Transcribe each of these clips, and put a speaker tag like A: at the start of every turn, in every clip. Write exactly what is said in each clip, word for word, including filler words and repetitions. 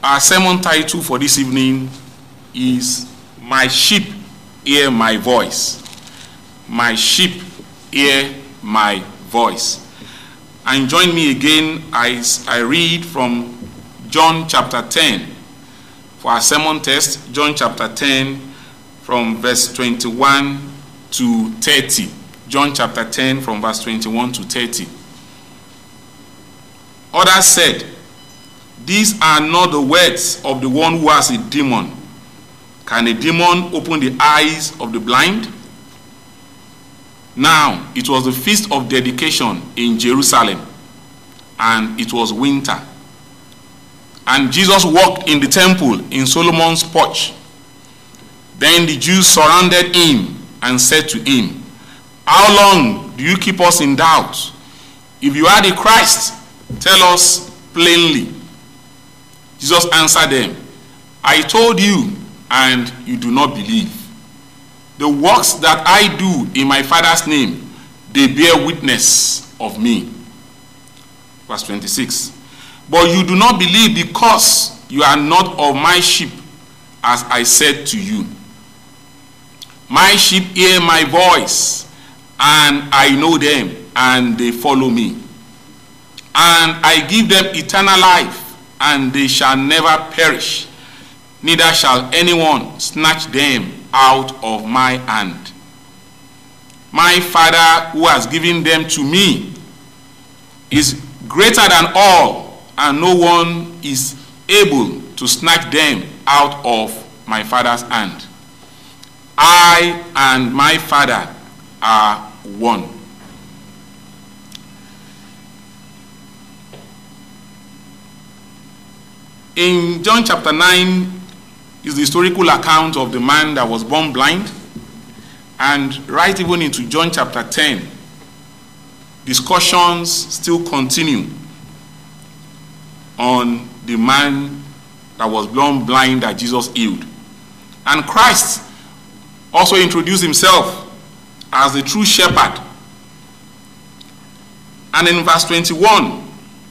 A: Our sermon title for this evening is My Sheep Hear My Voice. My sheep hear my voice. And join me again as I read from John chapter ten. For our sermon text, John chapter ten from verse twenty-one to thirty. John chapter ten from verse twenty-one to thirty. Others said, "These are not the words of the one who has a demon. Can a demon open the eyes of the blind?" Now, it was the feast of dedication in Jerusalem, and it was winter. And Jesus walked in the temple in Solomon's porch. Then the Jews surrounded him and said to him, "How long do you keep us in doubt? If you are the Christ, tell us plainly." Jesus answered them, "I told you, and you do not believe. The works that I do in my Father's name, they bear witness of me." Verse twenty-six. "But you do not believe because you are not of my sheep, as I said to you. My sheep hear my voice, and I know them, and they follow me. And I give them eternal life, and they shall never perish, neither shall anyone snatch them out of my hand. My Father, who has given them to me, is greater than all, and no one is able to snatch them out of my Father's hand. I and my Father are one." In John chapter nine is the historical account of the man that was born blind. And right even into John chapter ten, discussions still continue on the man that was born blind that Jesus healed. And Christ also introduced himself as the true shepherd. And in verse twenty-one,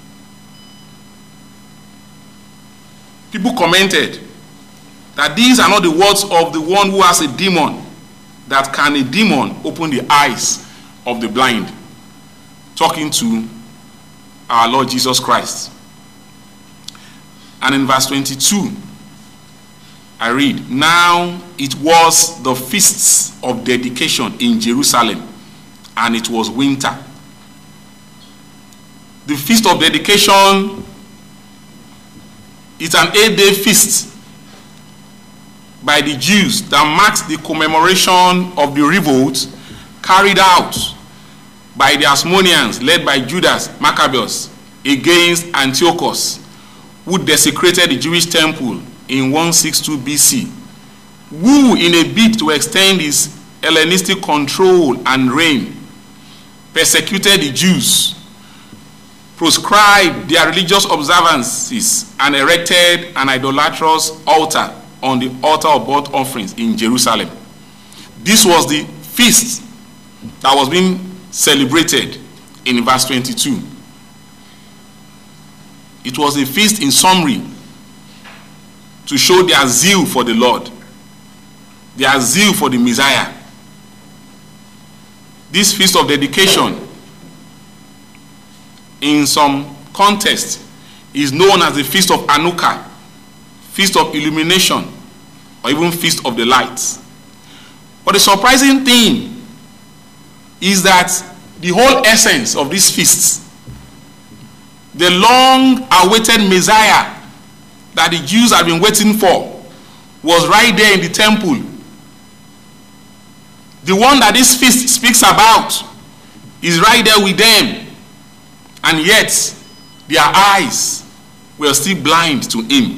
A: people commented that these are not the words of the one who has a demon. That can a demon open the eyes of the blind? Talking to our Lord Jesus Christ. And in verse twenty-two, I read, "Now it was the feasts of dedication in Jerusalem, and it was winter." The feast of dedication is an eight-day feast by the Jews that marks the commemoration of the revolt carried out by the Hasmoneans led by Judas Maccabeus against Antiochus, who desecrated the Jewish temple in one sixty-two B C, who, in a bid to extend his Hellenistic control and reign, persecuted the Jews, proscribed their religious observances, and erected an idolatrous altar on the altar of burnt offerings in Jerusalem. This was the feast that was being celebrated in verse twenty-two. It was a feast in summary to show their zeal for the Lord, their zeal for the Messiah. This feast of dedication, in some context, is known as the Feast of Hanukkah, Feast of Illumination, or even Feast of the Lights. But the surprising thing is that the whole essence of these feasts, the long-awaited Messiah that the Jews have been waiting for, was right there in the temple. The one that this feast speaks about is right there with them, and yet their eyes were still blind to him.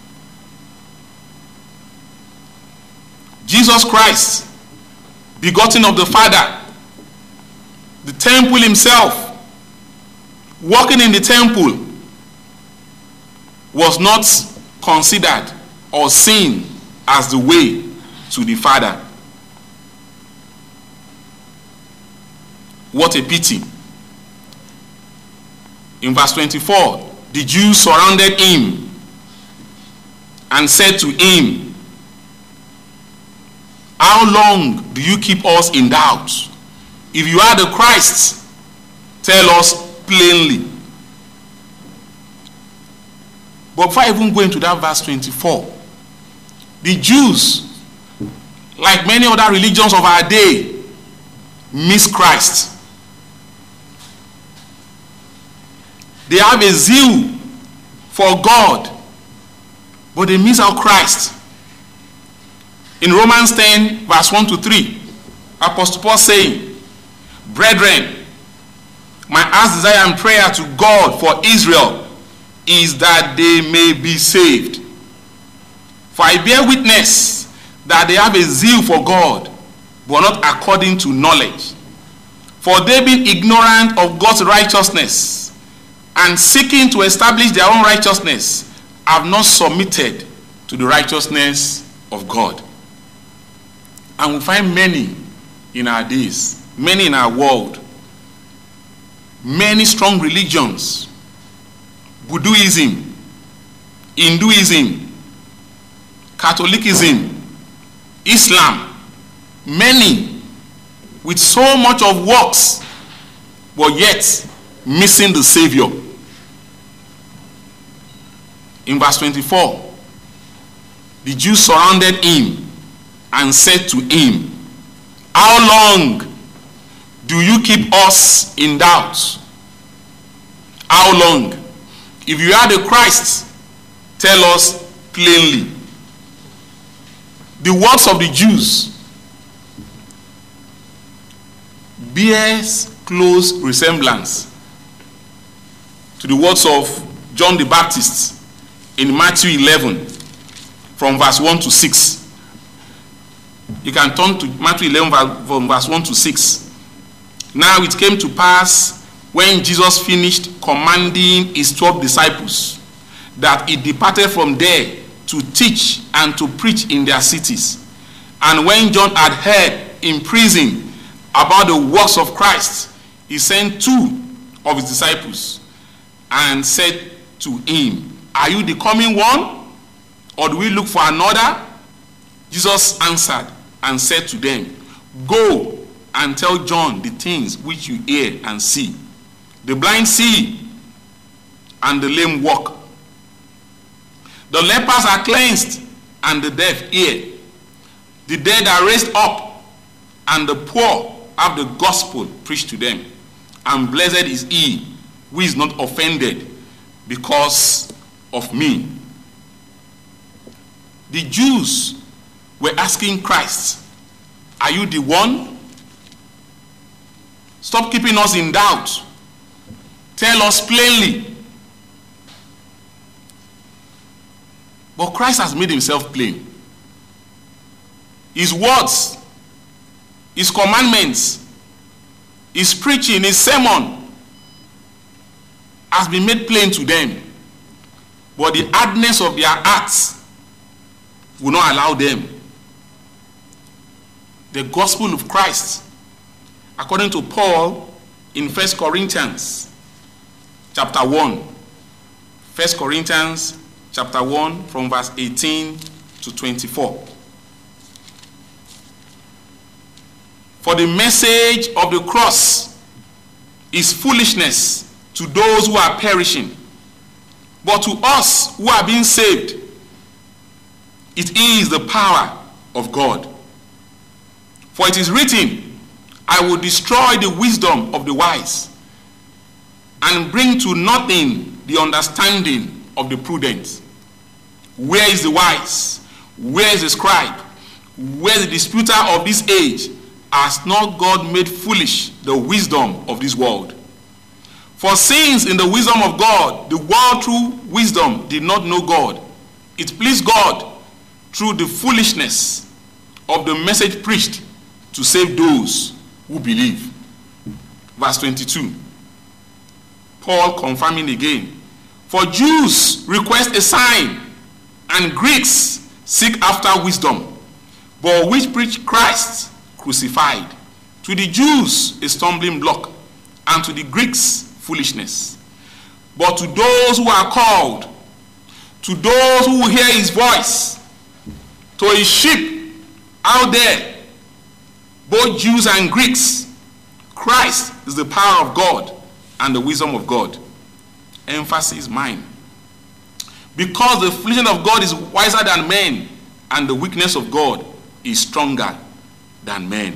A: Jesus Christ, begotten of the Father, the temple himself, walking in the temple, was not considered or seen as the way to the Father. What a pity. In verse twenty-four, the Jews surrounded him and said to him, how long do you keep us in doubt? If you are the Christ, tell us plainly. But before I even go into that verse twenty-four, the Jews, like many other religions of our day, miss Christ. They have a zeal for God, but they miss out Christ. In Romans ten, verse one to three, Apostle Paul saying, brethren, my heart's desire and prayer to God for Israel is that they may be saved. For I bear witness that they have a zeal for God, but not according to knowledge. For they being ignorant of God's righteousness, and seeking to establish their own righteousness, have not submitted to the righteousness of God. And we find many in our days, many in our world, many strong religions, Buddhism, Hinduism, Catholicism, Islam, many with so much of works, but yet missing the Savior. In verse twenty-four, the Jews surrounded him and said to him, how long do you keep us in doubt? How long? If you are the Christ, tell us plainly. The words of the Jews bears close resemblance to the words of John the Baptist in Matthew eleven from verse one to six. You can turn to Matthew eleven from verse one to six. Now it came to pass when Jesus finished commanding his twelve disciples that he departed from there to teach and to preach in their cities. And when John had heard in prison about the works of Christ, he sent two of his disciples and said to him, are you the coming one, or do we look for another? Jesus answered and said to them, go and tell John the things which you hear and see. The blind see, and the lame walk. The lepers are cleansed, and the deaf hear. The dead are raised up, and the poor have the gospel preached to them. And blessed is he who is not offended because of me. The Jews were asking Christ, are you the one? Stop keeping us in doubt. Tell us plainly. But Christ has made himself plain. His words, his commandments, his preaching, his sermon has been made plain to them. But the hardness of their hearts will not allow them. The gospel of Christ, according to Paul in First Corinthians chapter one. First Corinthians chapter one from verse eighteen to twenty-four. For the message of the cross is foolishness to those who are perishing, but to us who are being saved, it is the power of God. For it is written, I will destroy the wisdom of the wise and bring to nothing the understanding of the prudent. Where is the wise? Where is the scribe? Where is the disputer of this age? Has not God made foolish the wisdom of this world? For since in the wisdom of God, the world through wisdom did not know God, it pleased God through the foolishness of the message preached to save those who believe. Verse twenty-two. Paul confirming again. For Jews request a sign, and Greeks seek after wisdom, but which preach Christ crucified. To the Jews a stumbling block, and to the Greeks foolishness. But to those who are called, to those who hear his voice, to his sheep out there, both Jews and Greeks, Christ is the power of God and the wisdom of God. Emphasis mine. Because the foolishness of God is wiser than men, and the weakness of God is stronger than men.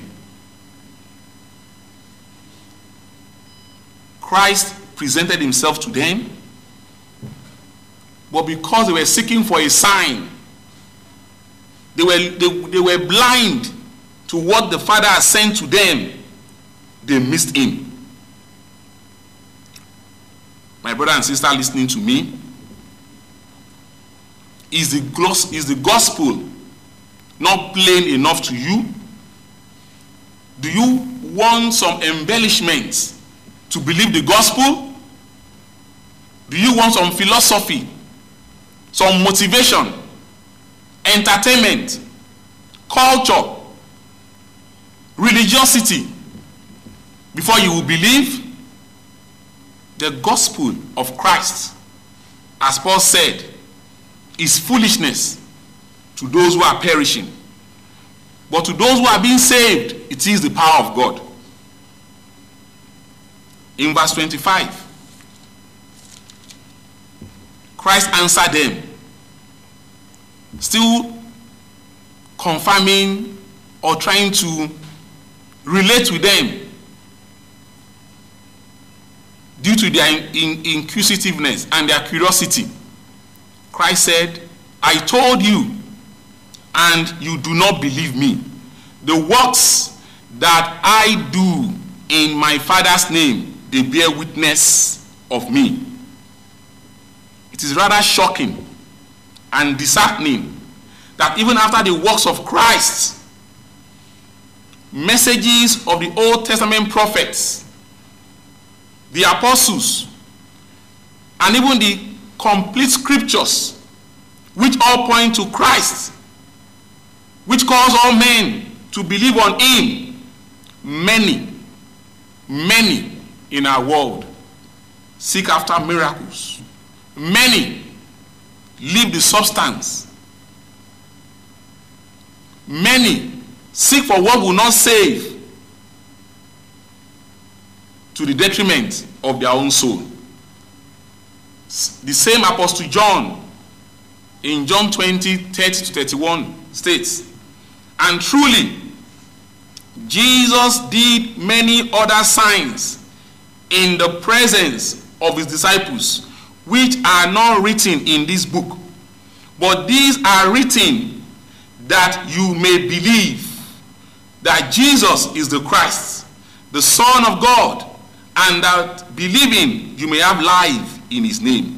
A: Christ presented himself to them, but because they were seeking for a sign, they were, they, they were blind to what the Father has sent to them, they missed him. My brother and sister listening to me, is the, gloss, is the gospel not plain enough to you? Do you want some embellishments to believe the gospel? Do you want some philosophy, some motivation, entertainment, culture, religiosity before you will believe? The gospel of Christ, as Paul said, is foolishness to those who are perishing. But to those who are being saved, it is the power of God. In verse twenty-five, Christ answered them, still confirming or trying to relate with them due to their in, in, inquisitiveness and their curiosity. Christ said, I told you, and you do not believe me. The works that I do in my Father's name, they bear witness of me. It is rather shocking and disheartening that even after the works of Christ, messages of the Old Testament prophets, the apostles, and even the complete scriptures, which all point to Christ, which calls all men to believe on him, many, many in our world seek after miracles. Many leave the substance. Many seek for what will not save, to the detriment of their own soul. The same Apostle John in John twenty, thirty to thirty-one states, and truly Jesus did many other signs in the presence of his disciples, which are not written in this book. But these are written that you may believe that Jesus is the Christ, the Son of God, and that believing you may have life in his name.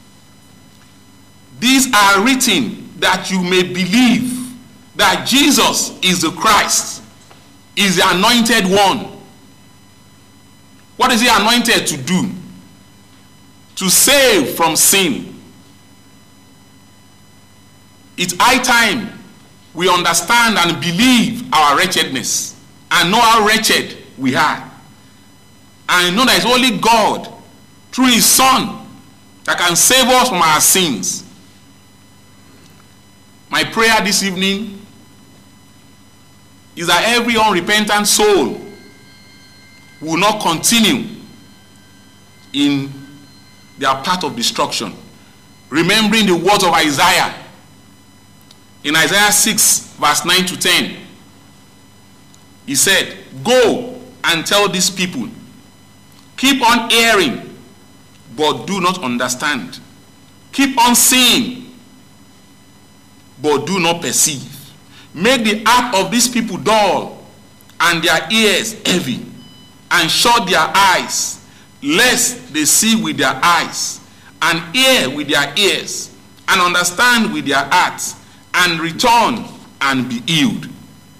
A: These are written that you may believe that Jesus is the Christ, is the anointed one. What is he anointed to do? To save from sin. It's high time we understand and believe our wretchedness and know how wretched we are. And know that it's only God, through his Son, that can save us from our sins. My prayer this evening is that every unrepentant soul will not continue in their path of destruction. Remembering the words of Isaiah. In Isaiah six, verse nine to ten, he said, go and tell these people, keep on hearing, but do not understand. Keep on seeing, but do not perceive. Make the heart of these people dull, and their ears heavy, and shut their eyes, lest they see with their eyes, and hear with their ears, and understand with their hearts, and return and be healed.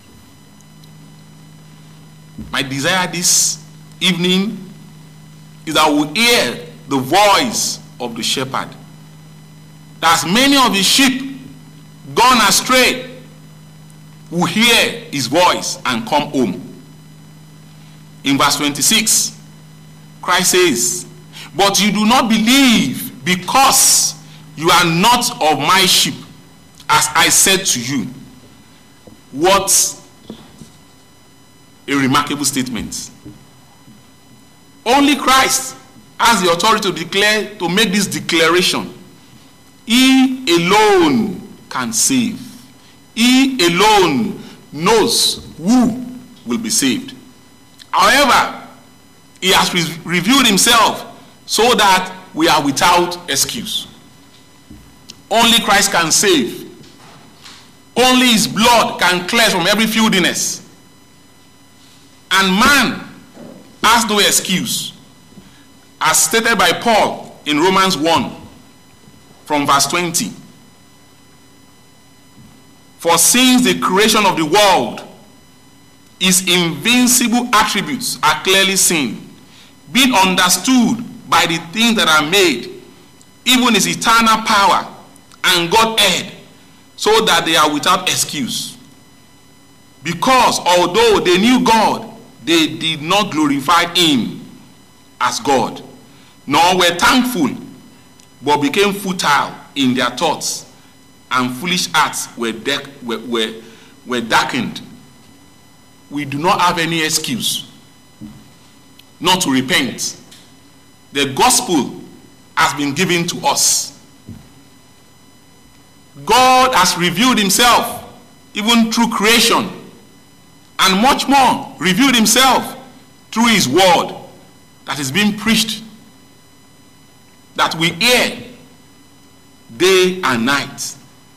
A: My desire this evening is that we hear the voice of the shepherd. That as many of his sheep gone astray will hear his voice and come home. In verse twenty-six, Christ says, but you do not believe because You are not of my sheep, as I said to you. What a remarkable statement. Only Christ has the authority to declare, to make this declaration. He alone can save. He alone knows who will be saved. However, he has re revealed himself so that we are without excuse. Only Christ can save. Only his blood can cleanse from every filthiness. And man has no excuse. As stated by Paul in Romans one, from verse twenty. For since the creation of the world, his invincible attributes are clearly seen, being understood by the things that are made, even his eternal power and Godhead, so that they are without excuse. Because although they knew God, they did not glorify him as God, nor were thankful, but became futile in their thoughts, and foolish hearts were, were, were, were darkened. We do not have any excuse not to repent. The gospel has been given to us. God has revealed himself even through creation, and much more revealed himself through his word that is being preached, that we hear day and night.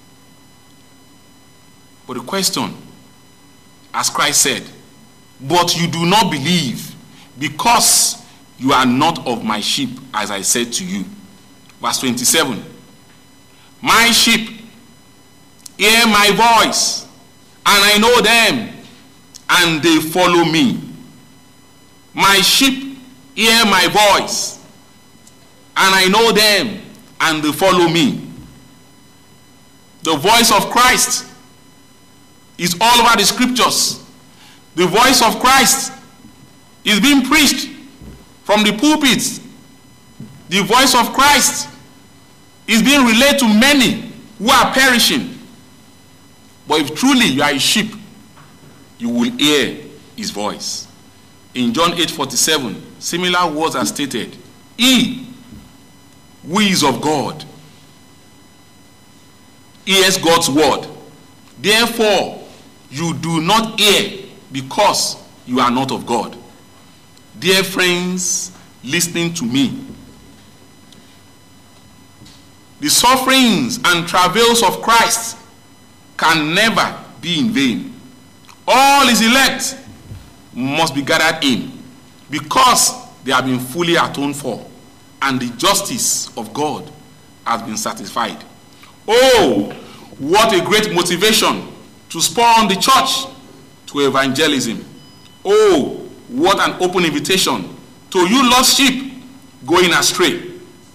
A: But the question, as Christ said, but you do not believe because you are not of my sheep, as I said to you. Verse twenty-seven. My sheep hear my voice, and I know them, and they follow me. My sheep hear my voice, and I know them, and they follow me. The voice of Christ is all over the scriptures. The voice of Christ is being preached from the pulpits. The voice of Christ is being relayed to many who are perishing. But if truly you are a sheep, you will hear his voice. In John eight forty-seven, similar words are stated. He who is of God hears God's word. Therefore, you do not hear because you are not of God. Dear friends, listening to me, the sufferings and travails of Christ can never be in vain. All his elect must be gathered in because they have been fully atoned for, and the justice of God has been satisfied. Oh, what a great motivation to spur on the church to evangelism. Oh, what an open invitation to you lost sheep going astray.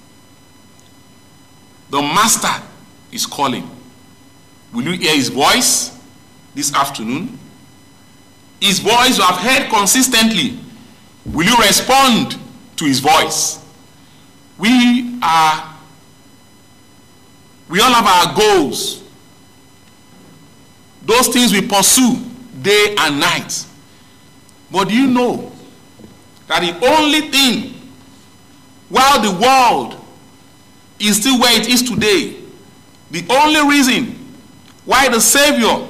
A: The master is calling. Will you hear his voice this afternoon? His voice you have heard consistently. Will you respond to his voice? We are, we all have our goals. Those things we pursue day and night. But do you know that the only thing, while the world is still where it is today, the only reason why the Savior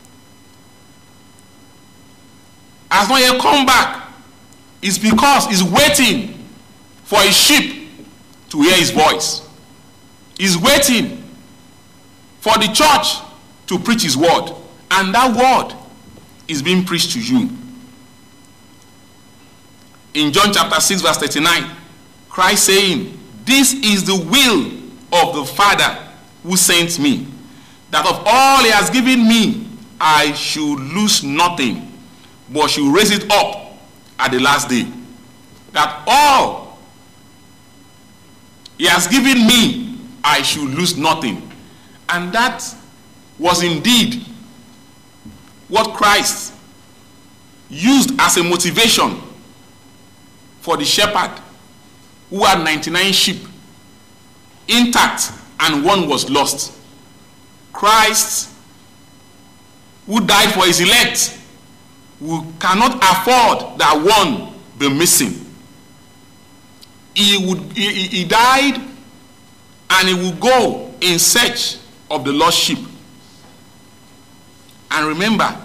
A: has not yet come back is because he's waiting for his sheep to hear his voice. He's waiting for the church to preach his word. And that word is being preached to you. In John chapter six verse thirty-nine, Christ saying, this is the will of the Father who sent me, that of all he has given me, I should lose nothing, but should raise it up at the last day. That all he has given me, I should lose nothing. And that was indeed what Christ used as a motivation for the shepherd who had ninety-nine sheep intact and one was lost. Christ, who died for his elect, who cannot afford that one be missing. He would he, he died, and he will go in search of the lost sheep. And remember,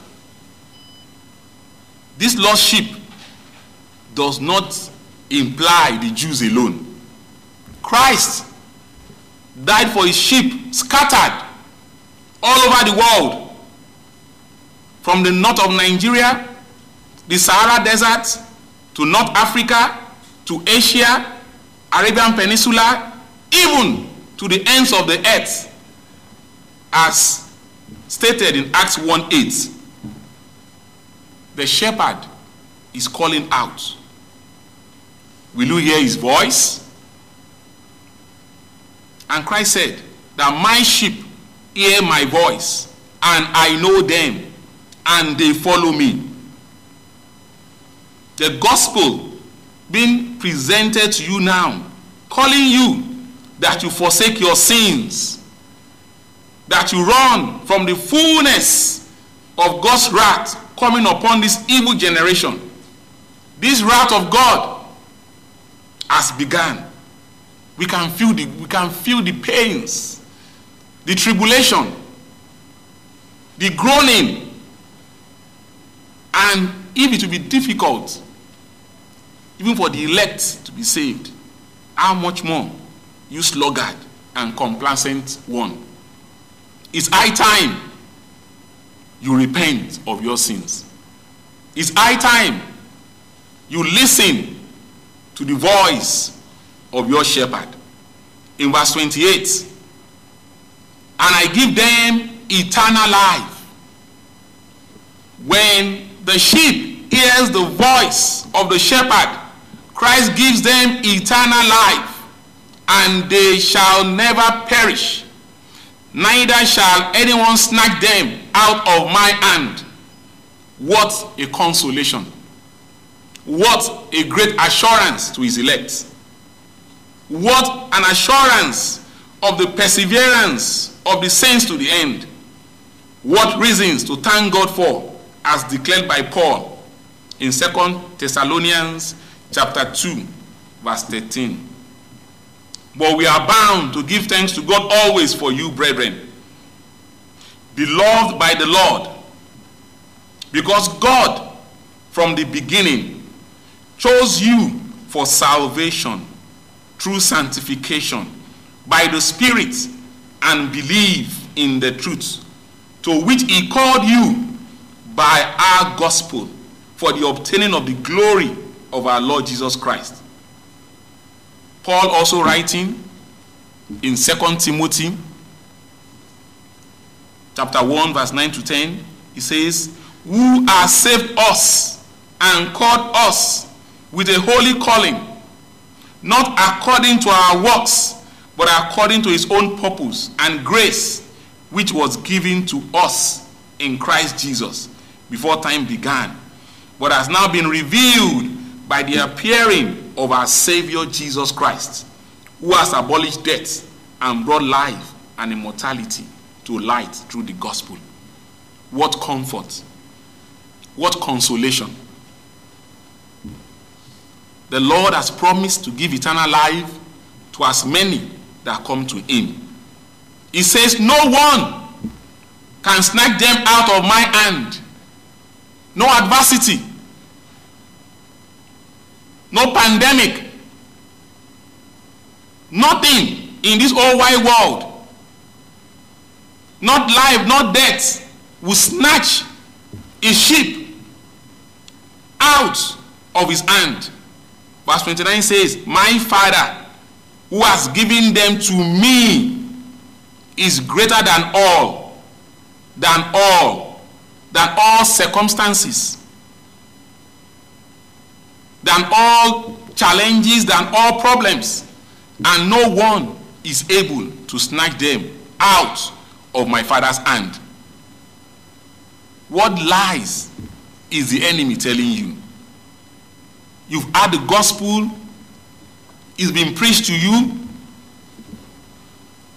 A: this lost sheep does not imply the Jews alone. Christ died for his sheep scattered all over the world, from the north of Nigeria, the Sahara Desert, to North Africa, to Asia, Arabian Peninsula, even to the ends of the earth, as stated in Acts one eight. The shepherd is calling out. Will you hear his voice? And Christ said that my sheep hear my voice, and I know them, and they follow me. The gospel being presented to you now, calling you that you forsake your sins, that you run from the fullness of God's wrath coming upon this evil generation. This wrath of God has begun. We can feel the, we can feel the pains, the tribulation, the groaning, and if it will be difficult even for the elect to be saved, how much more you sluggard and complacent one? It's high time you repent of your sins. It's high time you listen to the voice of your shepherd. In verse twenty-eight, and I give them eternal life. When the sheep hears the voice of the shepherd, Christ gives them eternal life, and they shall never perish, neither shall anyone snatch them out of my hand. What a consolation. What a great assurance to his elect. What an assurance of the perseverance of the saints to the end. What reasons to thank God for, as declared by Paul in Second Thessalonians chapter two, verse thirteen. But we are bound to give thanks to God always for you, brethren, beloved by the Lord, because God from the beginning chose you for salvation through sanctification by the Spirit and believe in the truth, to which he called you by our gospel, for the obtaining of the glory of our Lord Jesus Christ. Paul also writing in Second Timothy chapter one, verse nine to ten, he says, who has saved us and called us with a holy calling, not according to our works, but according to his own purpose and grace, which was given to us in Christ Jesus before time began, but has now been revealed by the appearing of our Savior Jesus Christ, who has abolished death and brought life and immortality to light through the gospel. What comfort, what consolation. The Lord has promised to give eternal life to as many that come to him. He says, no one can snatch them out of my hand. No adversity, no pandemic, nothing in this whole wide world, not life, not death, will snatch a sheep out of his hand. Verse twenty-nine says, my Father who has given them to me is greater than all, than all, than all circumstances, than all challenges, than all problems, and no one is able to snatch them out of my Father's hand. What lies is the enemy telling you? You've heard the gospel, it's been preached to you,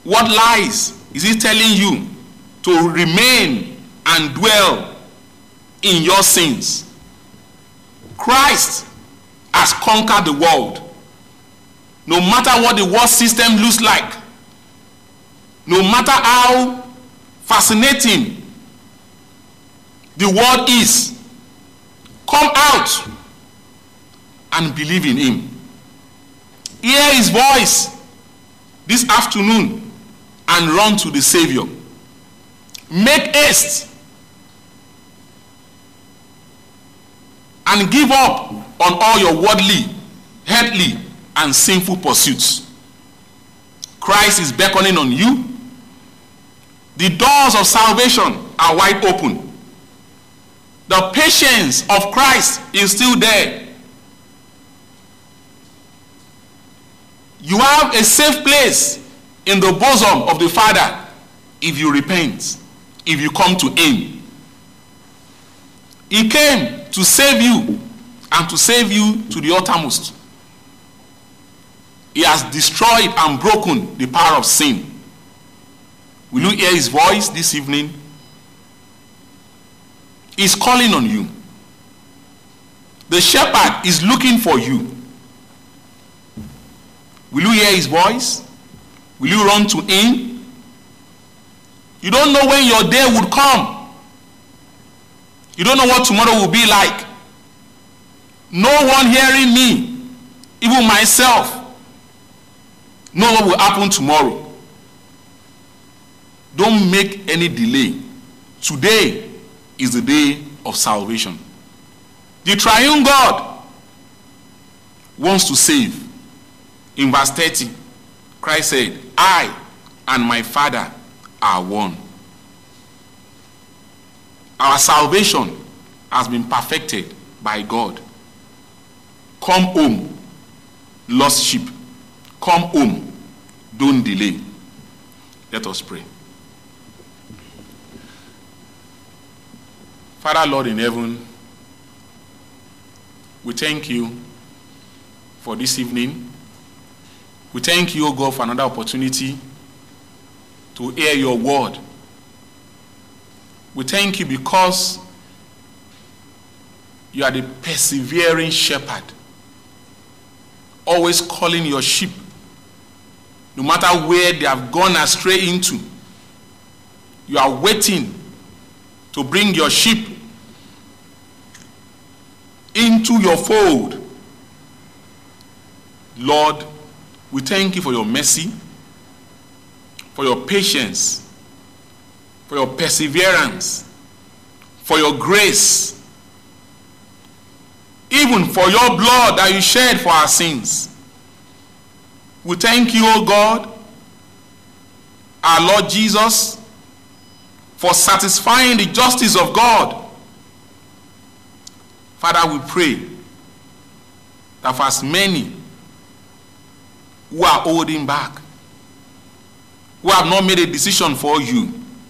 A: What lies is he telling you to remain and dwell in your sins? Christ has conquered the world. No matter what the world system looks like, no matter how fascinating the world is, come out and believe in him. Hear his voice this afternoon and run to the Savior. Make haste and give up on all your worldly, earthly, and sinful pursuits. Christ is beckoning on you. The doors of salvation are wide open. The patience of Christ is still there. You have a safe place in the bosom of the Father if you repent, if you come to him. He came to save you and to save you to the uttermost. He has destroyed and broken the power of sin. Will you hear his voice this evening? He's calling on you. The shepherd is looking for you. Will you hear his voice? Will you run to him? You don't know when your day would come. You don't know what tomorrow will be like. No one hearing me, even myself, know what will happen tomorrow. Don't make any delay. Today is the day of salvation. The triune God wants to save. In verse thirty, Christ said, I and my Father are one. Our salvation has been perfected by God. Come home, lost sheep. Come home. Don't delay. Let us pray. Father, Lord in heaven, we thank you for this evening. We thank you, O God, for another opportunity to hear your word. We thank you because you are the persevering shepherd, always calling your sheep, no matter where they have gone astray into. You are waiting to bring your sheep into your fold. Lord, we thank you for your mercy, for your patience, for your perseverance, for your grace, even for your blood that you shed for our sins. We thank you, O God, our Lord Jesus, for satisfying the justice of God. Father, we pray that for as many who are holding back, who have not made a decision for you,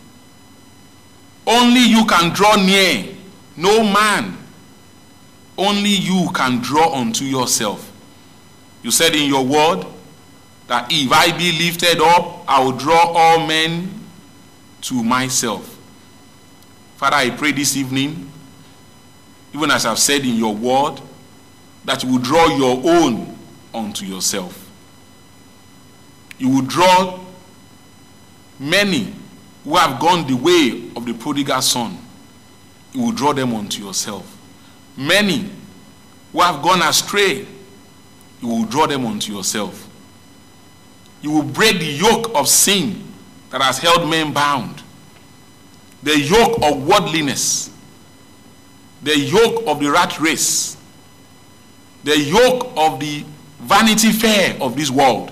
A: only you can draw near. No man. Only you can draw unto yourself. You said in your word that if I be lifted up, I will draw all men to myself. Father, I pray this evening, even as I've said in your word, that you will draw your own unto yourself. You will draw many who have gone the way of the prodigal son. You will draw them unto yourself. Many who have gone astray, you will draw them unto yourself. You will break the yoke of sin that has held men bound. The yoke of worldliness. The yoke of the rat race. The yoke of the vanity fair of this world.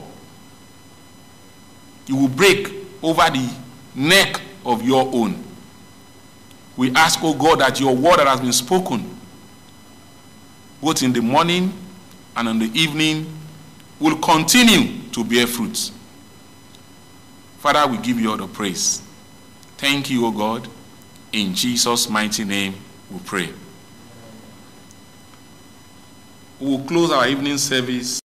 A: You will break over the neck of your own. We ask, O God, that your word that has been spoken, both in the morning and in the evening, will continue to bear fruits. Father, we give you all the praise. Thank you, O God. In Jesus' mighty name we pray. We will close our evening service